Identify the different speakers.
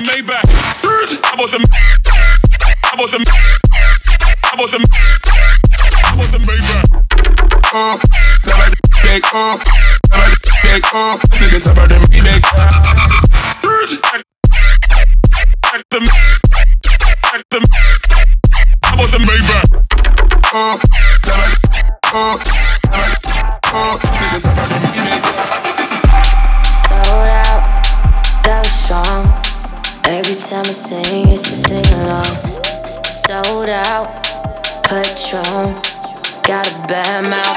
Speaker 1: Maybach. I bought the Maybach. Never big, never big, tickets about the remake. I bought the Maybach. Tickets about the remake.
Speaker 2: Sold out, that was strong. Every time I sing, it's to sing along. Sold out, Patron, got a bad mouth.